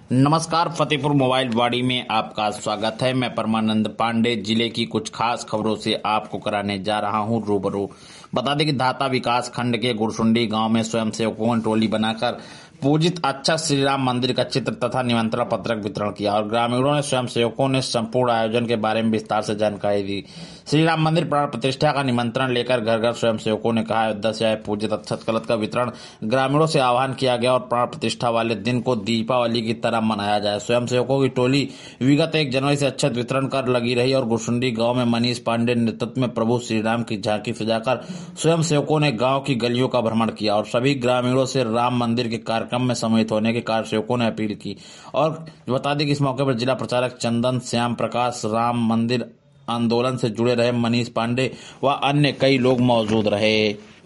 नमस्कार, फतेहपुर मोबाइल वाड़ी में आपका स्वागत है। मैं परमानंद पांडे जिले की कुछ खास खबरों से आपको कराने जा रहा हूं रूबरू। बता दें कि धाता विकास खंड के गुरसुंडी गांव में स्वयंसेवकों ने टोली बनाकर पूजित अच्छा श्री राम मंदिर का चित्र तथा निमंत्रण पत्रक वितरण किया और ग्रामीणों ने स्वयंसेवकों ने संपूर्ण आयोजन के बारे में विस्तार से जानकारी दी। श्री राम मंदिर प्राण प्रतिष्ठा का निमंत्रण लेकर घर घर स्वयंसेवकों ने कहा, अयोध्या से आए पूजित अक्षत कलश का वितरण ग्रामीणों से आह्वान किया गया और प्राण प्रतिष्ठा वाले दिन को दीपावली की तरह मनाया जाए। स्वयंसेवकों की टोली विगत 1 जनवरी से अक्षत वितरण कर लगी रही और गुरसुंडी गांव में मनीष पांडे नेतृत्व में प्रभु श्री राम की झांकी सजाकर स्वयंसेवकों ने गांव की गलियों का भ्रमण किया और सभी ग्रामीणों से राम मंदिर के कार्यक्रम में सम्मिलित होने के कार्यसेवकों ने अपील की। और बता दें कि इस मौके पर जिला प्रचारक चंदन श्याम प्रकाश, राम मंदिर आंदोलन से जुड़े रहे मनीष पांडे व अन्य कई लोग मौजूद रहे।